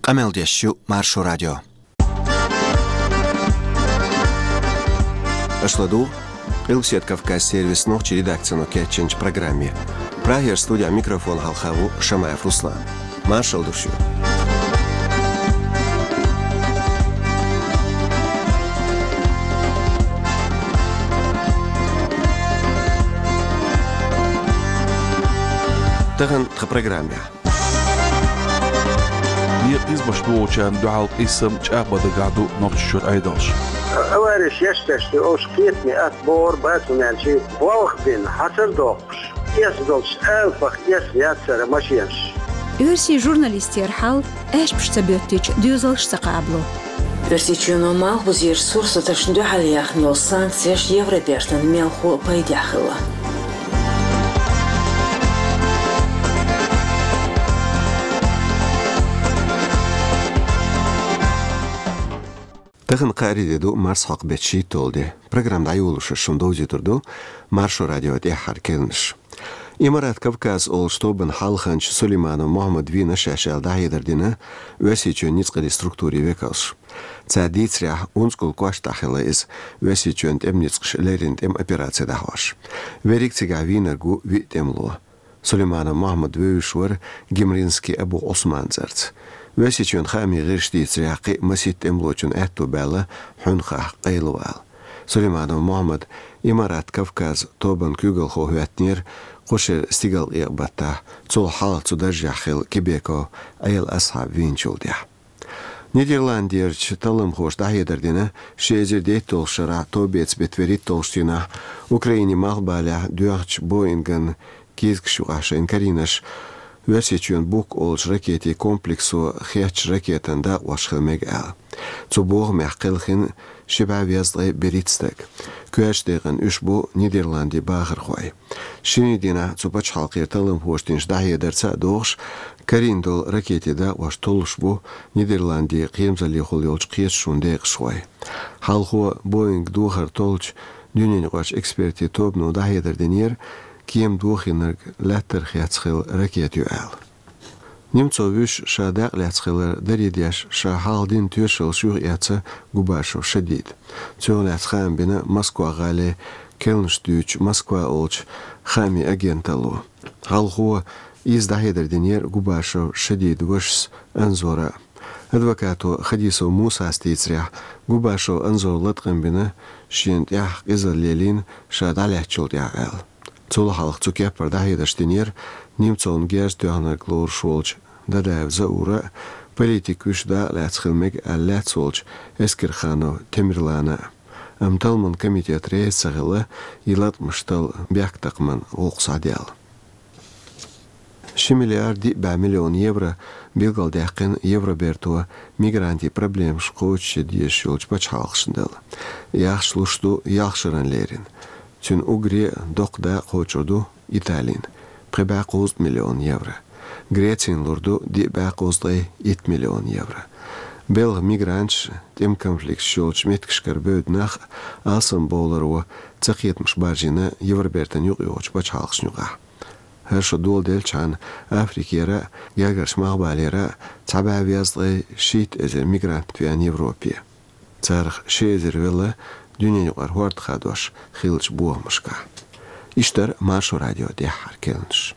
Qamel Deshu Marşo Radyo. Ашладу, Илсет Кавказ сервис ночи редакцию Кетченч программе. Прагер студия микрофон Халхаву Шамаев Руслан. Маршал Душу. Таган в программе. избаштуучан дуал исм чабада гаду нохчур айдалш. أوارش يشتشت أوشكيتني أتبور باتونان شيء بوخ بين حسر دوقش يسدلش ألفخ يسياتسر ماشينش. Örsi jurnalister hal eş pştaböttiç düzalş saqablo. Örsi çunomal bu yer sursa taşındı haliyahno sanksiyaş Yevrobertan melxu paydaxıla. Тагын қаридеду Марс хақ бетши толды. Программда айулышы шундоузи турду Маршо радио дехар келніш. Имарат Кавказ ол штобын халханч Сулейману Мухаммад Вина шашал дахидардина өсичөн ницқали структури векалш. Цадицрях унскул кваш тахила из өсичөн тем ницқш лерин тем операция дахваш. Верикцига винаргу витемло. Сулейману Мухаммад Вюшвар гимринский Абу Осман зарц. Весичун хами гиршти цряқи масит эмлочун эту бела хунха қайлуал. Сулейману Мухаммад Имарат Кавказ тобан күгіл хохуатнер қошер стигал иғбатта цул хал цудажахил кибеко айыл асхаб винчулдя. Нидерландерч талым хош дахедардина шезердей толшара тобец бетверит толштина Украине махбаля дуахч Боинган кизгшуаша инкаринаш Весичун бук олж ракети комплексу хеч ракетанда вашхылмег ал. Цубуг мехқилхин шиба вязлай беритстек. Куэштеген үшбу Нидерланди бағыр хой. Шинидина цубач халқир талым хоштинш дахедерца доғш кариндол ракетида ваш толшбу Нидерланди қиемзали хол йолч қиет шундег шхой. Халху Боинг духар толч дюнен ваш эксперти тобну дахедерденер Кем двухинерг леттер хяцхил ракетю ал. Немцовиш шадак лятхилер даридяш шахалдин тюшел шур яца губашов шадид. Цюр лятхам бина Москва гале келнштюч Москва олч хами агенталу. Халху издахедерденер губашов шадид вышс анзора. Адвокату Хадису Муса стицрях губашов анзор латкам бина шинт ях изалелин шадалячул я ал. Цул халық цукеппар дахидаштинер немцон герс тюхнер глор шолч дадав заура политик вишда лацхилмег аллат солч эскерхано темирлана амталман комитет рейсагыла илат мыштал бяктакман олқсадял. 2 миллиард миллион евро билгал дяқин евро бертуа мигранти проблем шқоч деш йолч бачалқшындал. Яхшлушту яхшыран лерин. Тюн угре доқда қочуду Италин. Прибақуз миллион евро. Грециин лурду ди бақуздай 1 миллион евро. Белг мигранч тем конфликт шолч меткшкар бөднах алсан болару цақиетмш баржина Евробертан юқ йоч бачалқшнюға. Хершо дол делчан Африкера гергарш мағбалера цаба вязлай шит эзер мигрант пиан Европе. Царх шезер вела Дюненюғар хуард хадваш хилч буамышка. Иштер Маршо радио дехар келнш.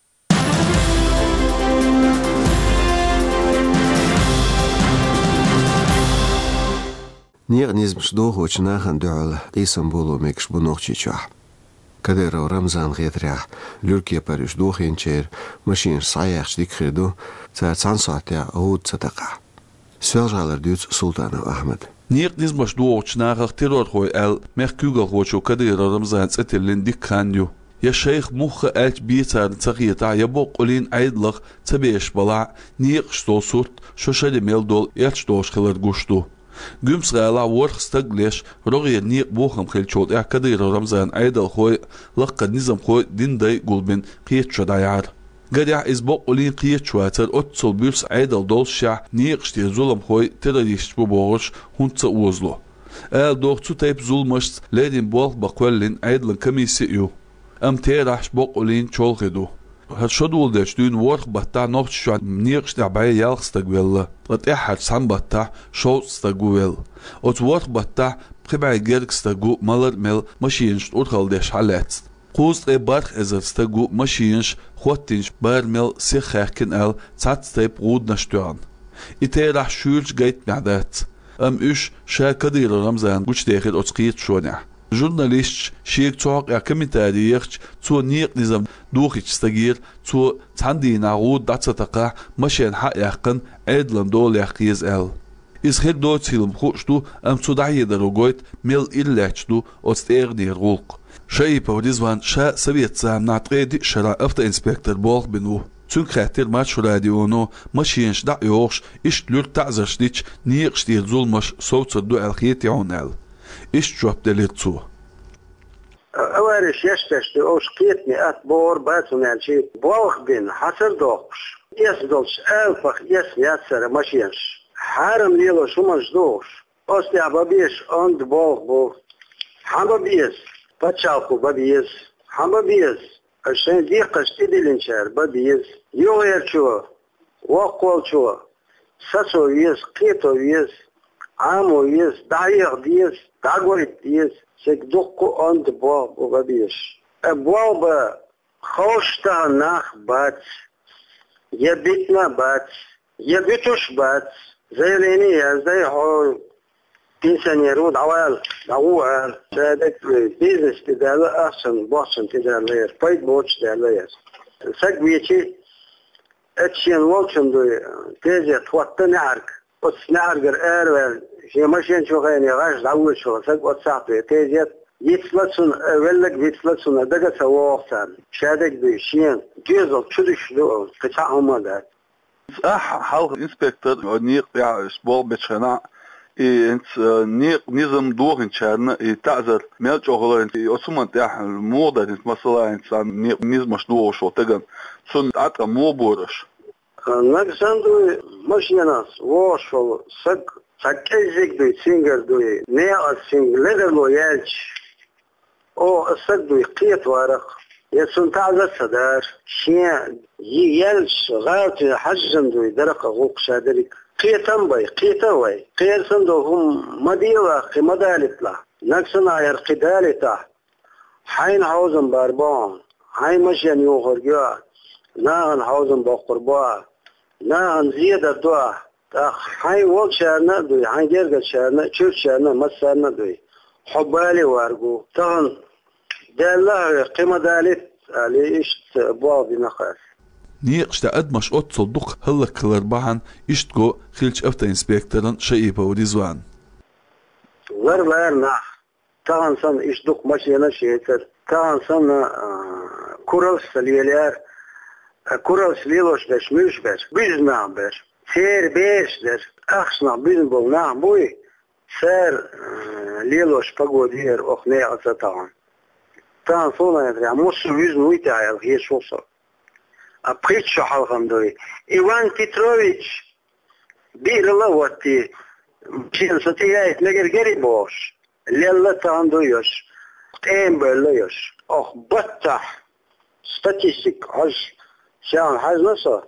Нир низмш дохоч нахан дуал исам болу мекш бунохчича. Кадеро Рамзан гетрях люркия париш дохинчер машин саяхш дикхирду цар цансатя ауд цатака. Свелжалар дюц Султанов Ахмед. Niet nismas duoch nachach terror hoi el mech kugel hocho kadira Ramzan tsetelin dikhanyu. Ya sheikh mukha ach bitar tsaqiyata ya boqulin aydlaq tabesh bala niq stosurt shoshali meldol erch doshkhalar gushtu. Gums gala worx staglesh rogi niq bokham khelchot ya kadira Ramzan aydal hoi laqad nizam hoi dinday gulbin qiyatchadayar. Gadya izbok olin qiyatchwatar otsol bürs aydal dolsha niqshti zulam hoy terrorist bu boğuş huntsa uzlu. El doqtu tayp zulmash ledin bol baqwellin aydlan kamisi yu. Am terahsh bok olin cholqidu. هالشدول داش دون ورق بتاع نوبت شو نيقش تعبي يالخستقبل اتحد سام بتاع شو استقبل ات ورق بتاع بخبع جرك استقو مالر مل ماشينش ودخل داش حالات قوس برخ ازر استقو ماشينش خوتنش برمل سيخاكن ال تات ستيب رود نشتوان اتراح شولش جيت معدات اش شا كدير رمزان قوش داخل اتقيت شونع جورناليست شيك توق كميتاريخ تو نيق نظام دوخيش استغير تو تاندي نعود داتساتقا مشان حق يقن عدلن دول يقيز ال إسخير دوت سيلم خوشتو أم تدعي دروغويت ميل إلاتشتو أستيغني الغلق شاي بوريزوان شا سبيت سام نعتقيدي شرا أفتا إنسبكتر بولغ بنو تون خاتر ماتش راديونو ماشينش دع يوغش إش لور تعزرش ديش نيقش دير زولمش صوت صدو الخيتي عونال إش جواب دليتسو أوارش يشتشتي أوش قيتني أتبور باتون يالشي بولغ بين حسر دوغش يسدلش ألفخ يسر ماشينش حرم ليلو شو مجدوش أستي عبابيش أند بولغ حبابيز باتشالكو بابيز حبابيز عشان ديقش تدلنشار بابيز يوغير شو وقول شو ساسو يز قيتو يز عامو يز دعيق ديز دعقويت ديز سيكدوكو أند بولغ بابيش بولغ خوشتا ناخ بات يبيتنا بات يبيتوش بات زي لينية زي هو بينسانيرو دعوال شادك بيزنس تدال أحسن بوحسن تدالير بايد بوش تدالير ساقبيتي اتشين والشن دوي تيزي توقت نعرك نعرقر ايروال شي ماشين شو غيني غاش دعوال شو ساقبت ساعتي تيزي يتسلسون ولك يتسلسون دقا سواقتان شادك بيشين جيزل تشدش لو قطعهم هذا حلق إنسبكتر نيق يا سبول بتشنا انت نيق نظام دوغ انشارنا تعذر ميل جوهر انت اسمان تاع الموضة انت مثلا انت نيق نظام مشدوغ شو تجن سن عطا مو بورش نقصاندو ماشيناس واشو ساكيزيك دوي سينجر دوي نيا سينجلر لو يالش او سك دوي قيت وارق يسون تعذر صدار شيء يلش غاية حجم دوي درق غوق شادرك قيتن باي قيتا واي قيرسن دو هم مديوة قمدالت له نكسنا يرقي دالته حين حوزن باربان حين مشين يوغرقوا ناغن حوزن بقربا ناغن زيادة دوا حين وق شارنا دوي حين جرقل شارنا شوف شارنا مسارنا دوي حبالي وارقو تغن دالله قمدالت علي اشت بوابي نقاس نيقش تعد مش قط صدق هلك كلربعن اشتكو خيلش افتا انسبكترن شايبه وريزوان ورلارنا تغن سن اشتك ماشينا شيتر تغن سن كورل سليلير كورل سليلوش باش مش باش بيزنا باش سير باش در اخشنا بيزن بولنا بوي سير ليلوش بقودير اخني اتطعن تغن صونا يدري موسو يزن ويتاعي هي شوصل أبخيتشو حلقم دوي إيوان بيتروفيتش بير الله واتي مشين ستيايت نقر قريبوش اللي الله تغندويوش قيم بلويوش أخ بطح ستاتيستيك حج شان حج نصر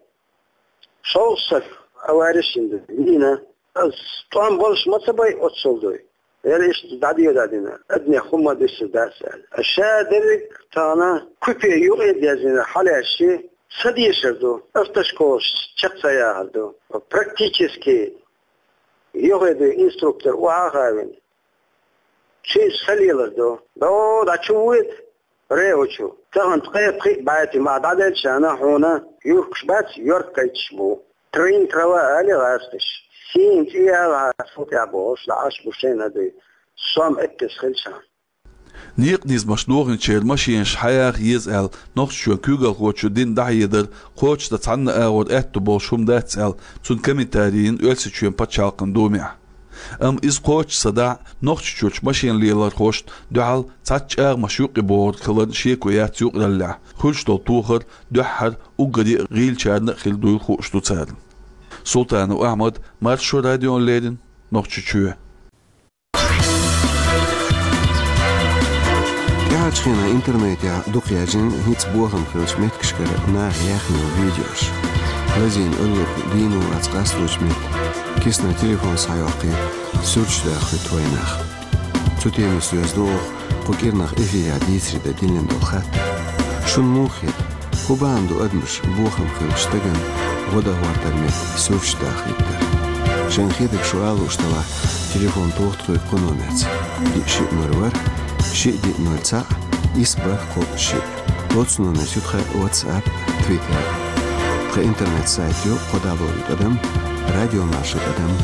شوصف أوارشين دوي لينا طعم بولش مطبعي أتصل دوي يعني إيش داديو دادينا أدني خمة ديس داسال الشاء درك تانا كوبي يغيد يزينا حالي الشيء سديشردو افتشكوش چقسايا هردو практически يغيدو инструктор وعاقاوين شيء سليلردو دو داچويت ريوچو تغن تقيق بايتي مع دادل شانا هونا يوركش بات يوركيتش بو ترين تروا آلي غاستش سين تيها غاستوت يابوش لعاش بوشين هدي صام اكس خلشان نيق نيز مشنوغن شير ماشينش حياغ يزال نوخ شو كوغل خوچو دين دعيدر خوچ دا تعنى اول اتو بولشوم داتسال تون كميتارين ölse چون پچالقن دوميع إز خوچ صدع نوخ چوچ ماشين ليلر خوشت دعال تاتش اغ مشوقي بورد كلن شيكو ياتيوق للع خلش دول توخر دحر وقدي غيل چارن خيل دويل خوشتو تسادن سلطان و احمد مارشو راديون ليدن نوخ چوچوه Пачхина интернете духяжин хиц бухам хилч меткшкер на яхну видеош. Лазин улук дину ацкаслуч мет. Кисна телефон сайоқи сүрчлахи твойнах. Цутеми сөздох қукирнах эфия дисрида дилен долхат. Шун мухит хубанду адмш бухам хилчтаган года хуартар мет сүрчлахиттер. Шенхидек шуалу штала телефон тохтхой кономец. Дикши норвар, ши ди нольца, избах кол ши. Лоцну на сютха WhatsApp, Twitter. Тха интернет сайтю подавлуют адам, радио маршрут адам.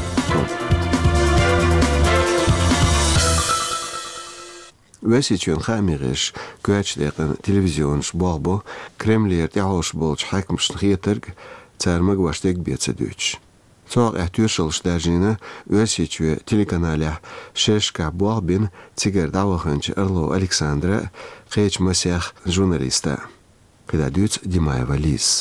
Весичун хамириш, куачдеqan телевизионш болбо, Кремлер тяош болж хакмш хиетерг, цармаг ваштег бецедуч. Цог ахтюршылштажина Весичу телеканале Шешка Болбин цигер даваханч Орло Александра, хеч масях журналиста. Когда дюц Димаева Лис.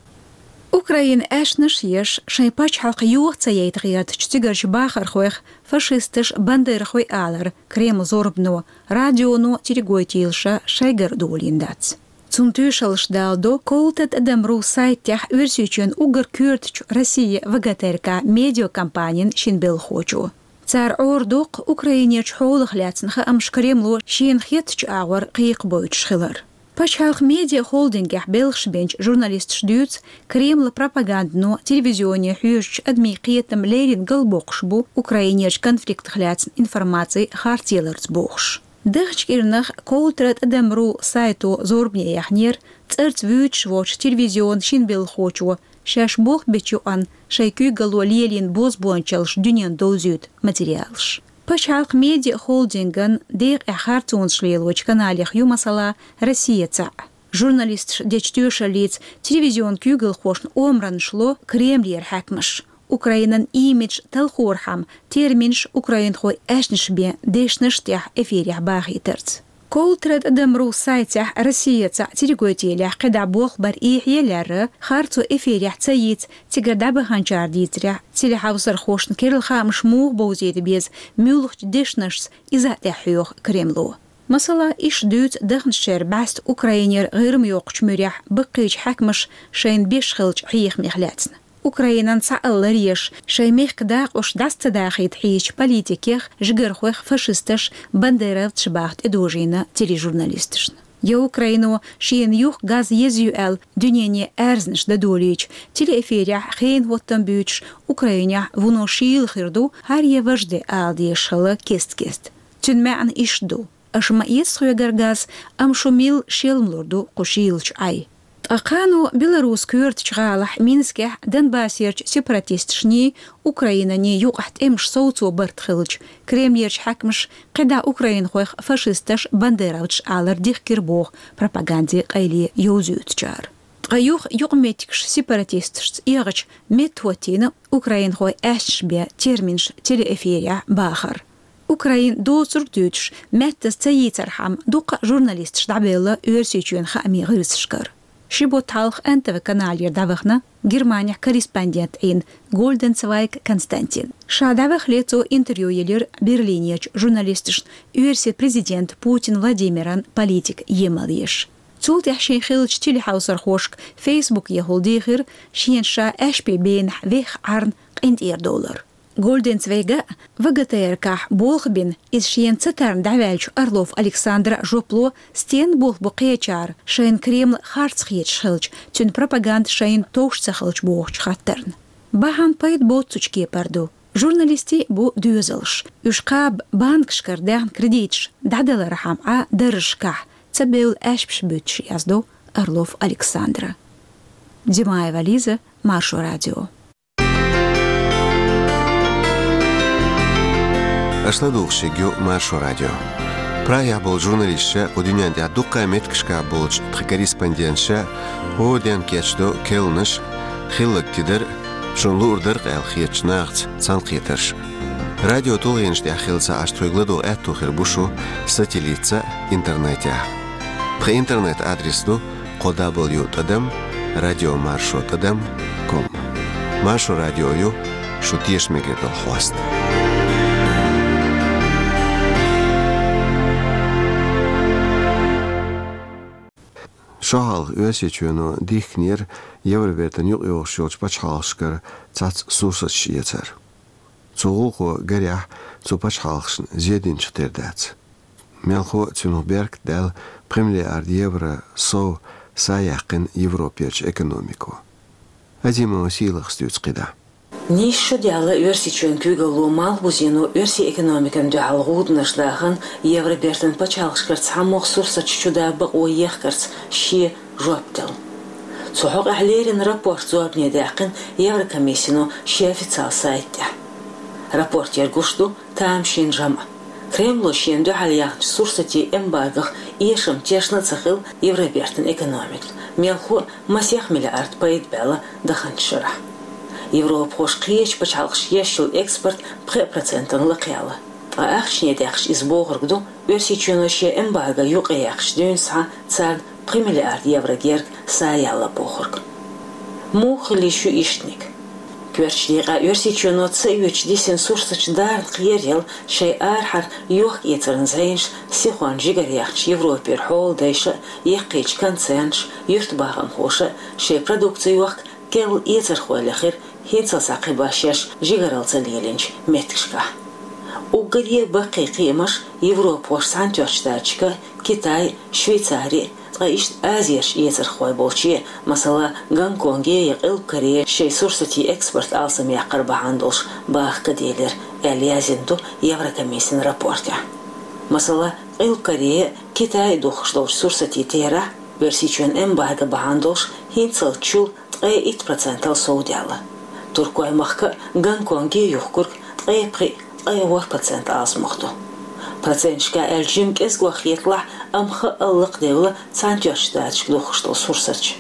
Украин эшнаш еш шайпач халк юхца яйтгият чтигарч бахар хоих фашистыш бандер хой алар крем зорбно радионо терегойтилша шайгар долиндац. Zum Tüschelstadо колтет демру сайтях версичен угар кюртч Россия ВГТРК медиакомпанин шинбел хочу. Цар ордук Украинеч холых ляцнха амшкремло шинхетч ауар қиқ бойчхилар. Пачхалх медиа холдингах белхшбенч журналист шдюц Кремл пропагандно телевизионе хюш адмиқиетам лерин галбокшбу Украинеч конфликт хляцн информации хартиларц бохш. Дыхчкирнах колтрат адамру сайту зорбне яхнер церц вюч воч телевизион шинбел хочу шаш бог бечуан шайкүй гало лелин боз бончалш дюнен долзют материалш. Пачхалх медиа холдинган дек ахартун шлелоч каналях ю масала Россия ца. Журналист дечтюша лиц телевизион кюгл хошн омран шло Кремлер хакмаш. Украинан имидж талхорхам терминш Украин хой эшнишбе дешништях эфирях бахитерц. Колтред дамру сайтях Россия ца терегойтелях кеда бог бар ихьеляры харцу эфирях цаиц тигерда баханчар дитря телехаусар хошн керлхам шмух боузеди без мюлх дешнишс изатяхюх Кремлу. Масала иш дют дхншер баст Украинер гырм йоқчмурях быкыч хакмаш шейн бешхилч хиих михляцн. Украинан саалларьеш шеймех кдах ош дастадахит хич политикех жгерхох фашисташ бандеровч бахт эдожина тележурналистышн. Я Украину шиен юх газ езюэл дюнене эрзнш дадолич телеэфиря хейн воттан бюч Украиня вуно шиил хирду харье вожде алдиешала кест-кест. Тюнмян ишду. Ашма есхуя газ амшумил шелмлорду кушилч ай. Акану Беларусь кюрт чгалах Минске Донбассерч сепаратистшни Украина не юqaht эмш соуцу бартхилч Кремлерч хакмш кеда Украин хойх фашисташ бандеровч алар дихкирбох пропаганде кайли юзютчар. Тгаюх юqметикш сепаратистш игач метвотина Украин хой эшбе терминш телеэфиря бахар. Украин доцурдюч мэттас цаицархам дуqa журналистш дабела өрсичүн хами гырсшкар. Шиботалх НТВ каналер давахна Германия корреспондент ин Голденцвайг Константин. Шадавах лицо интервьюелер Берлинеч журналистиш университет-президент Путин Владимиран политик емалеш. Цултях шейхилч телехаусар хошк Facebook ехолдихир шиенша эшпи бен вех арн $1. Голденцвейга ВГТРК Болхбин из шиен цитарн давяльч Орлов Александра Жопло стен болх буқечар шейн Кремл харцхиет шхилч тюн пропаганд шейн тошцахилч бохч хаттерн. Бахан пайт боцучки парду. Журналисти бу дюзелш. Юшкаб банкшкар дян кредитш дадалархам а дыршках. Цабеул эшпш бютш язду Орлов Александра. Димаева Лиза, Маршу радио. Ашладуғши гю Маршу радио. Прая бол журналистша одинянде адуққа меткшка болж корреспондентша оден кечдо келныш хиллык тидер шунлу урдыр қэл хиечнағц цанқиетірш. Радио толғеншде ахилса аштойгладу әтту хирбушу сателлитца интернете. Тхе интернет адресду www.radiomarshrut.com Маршу радиою шутешмегедо хваст. Шахал өсечөнө дихнер евровертен юк шоч пачхалшкар цац сусач яцар. Цугухо гаря цупачхалшн зедин чтердац. Мелхо Цюнуберг дал премлиард евро со саяқын Европеч экономику. Азимо силах стюцкида. Нищо дяла өрсичен күйгілу мал бузину өрси экономикан дюалгуд наждахан евробертен пачалшкарц хамох сурсач чудабық ойехкарц ши жоптел. Цухок ахлерин рапорт зуабне дяқын Еврокомиссину ши официал сайтя. Рапорт ергушту там шин жама. Кремлу шин дюалияхч сурсати эмбаргах ешем тешна цахил евробертен экономик. Мелху масех миллиард пайдбела даханшира. Европа хош қиеч пачалғыш ешіл экспорт 3% лықиялы. Ақшне дәқш избоғыргду өрсичөнөше эмбарга юқ яқш дөнса цард 3 миллиард евро герг саялы боғырг. Мухли шу иштник. Кверчлиға өрсичөнө цэйвеч десен сурсач дард қиерел шай архар юқ етерін зайнш сихуан жигар яқш Европер хол дайшы еққеч конценш юрт бағам хошы шай продукция юқ кел етер хуэлэхэр хинцал сақибашеш жигаралца леленч меткшка. Угорье бақи қимаш Европа сантёчтачка, Китай, Швейцария, тғаишт Азияш етер хуай болчи, масала Гонконге яқыл Корея шей сурсати экспорт алсам яқыр бағандолш бақ каделер әлязинду Еврокомиссин рапорта. Масала ил Корея, Китай духшлош сурсати тера, версичен эмбарга бағандолш хинцал чул 3% соудяла. Туркой махка Гонконге юхкург 3% азмухту. Процентшка эльджим кезгуах етла амха аллық девла цантёштачк духштол сурсач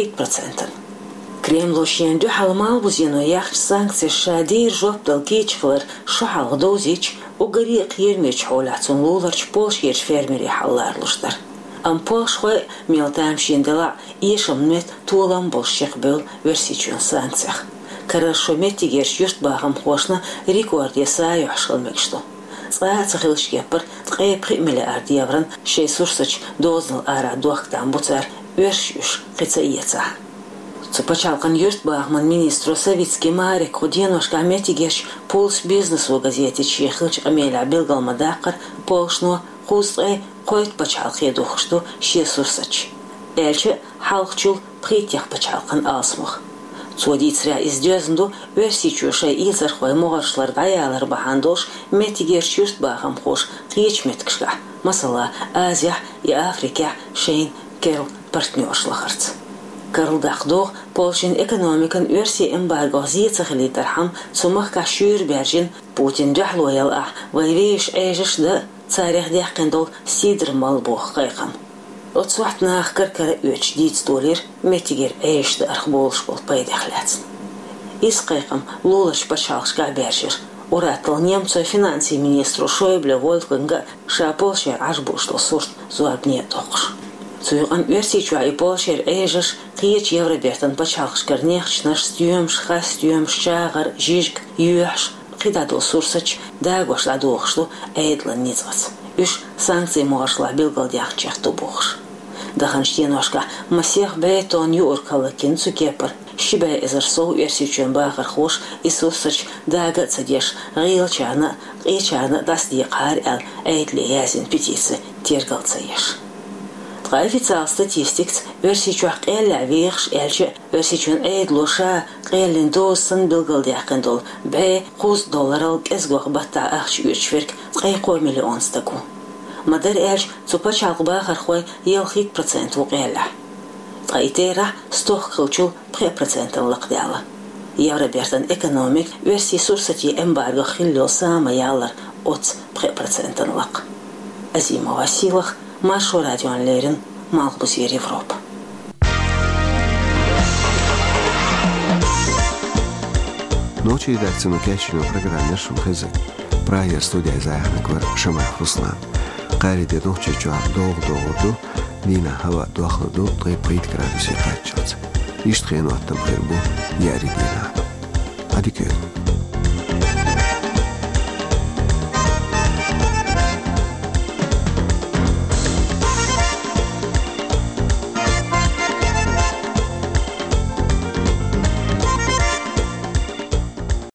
3%. Кремлу шенду халмал бузину яхч санкции шадир жоптал кичфлер шахал дозич угари қирмеч холацун луларч полшер фермери халларлуштар. Ампошхой мелтам шендела ешаммет тулам болшек был версичун санкциях. Хорошо метигерш юрт бағам хошна рекорде саю ашқылмекшто. Цағацахил шкепір 3 миллиард еврон шей сурсач дознал ара дуақтан буцар вершюш қица. Цупачалқан юрт бағман министру советский марик худеношка метигерш пулс бизнесу газете чехылч амеля белгалмадақыр полшно хустрай қойт пачалқе духшту шей сурсач. Элчі халқчул притех пачалқан алсмух. Цодицря издёзнду версичуша изархой моғаршлар гаялар бахандош метигерш юрт бағам хош қиеч меткшга. Масала Азия и Африка шейн керл партнершлахарц. Карлдақдоқ Полшин экономикан верси эмбарго зицахли тархам цумах кашюр бержин Путин джахлоял вайвеш эжеш да царях дяқендол сидр малбох қайқам. Отсуатнах каркара өч $10 метигер эшді архболш бол пайдахляцын. Исқайқам лулаш пачалшка бержир. Уратыл немцой финанси министру Шойбле Вольфганга ша полшер аж буштыл сурт зуабне тоқш. Цуйған өрсичуа и полшер эжеш қиеч евробертен пачалшкар нехчнаш стюемш, хастюемш, чағар, жижг, юяш, қидадыл сурсач, дагошла доқшлу эйдлан низвац. Үш санкции моғашла билгалдяқ чехту боғш. Даханштеношка масех бейтон юркалы кинцу кепір. Шибай эзерсоу версичуен бағыр хош и сурсач дага цадеш ғилчаны, ғичаны дастиқар әл әйдлі язин петицы тергалца еш. Официал статистикс версичуақ әлі вейхш әлчі версичуен әйдлуша қәлін досын билгалдяқындол бәй $100 кезгуақ батта ақш үрчверк $3 миллион стаку. Мадар әлч цупачалq бағыр хой елхит процент вуқәлі. Айтера стох қылчул 3% лықдялы. Евробертен экономик верси сурсати эмбарго хиллил самаялар от 3% лық. Азимова силах Маршу радионлерин Малбузер Европа. Ночи редакцию кечину программе Шумхезек. Прая студия Заяхнаквар Шамах Руслан. Қариде ночи чуар доғду Нина хава 2-3 градуси қатчылцы. Иштхену аттам қырбу яридина. Адикет.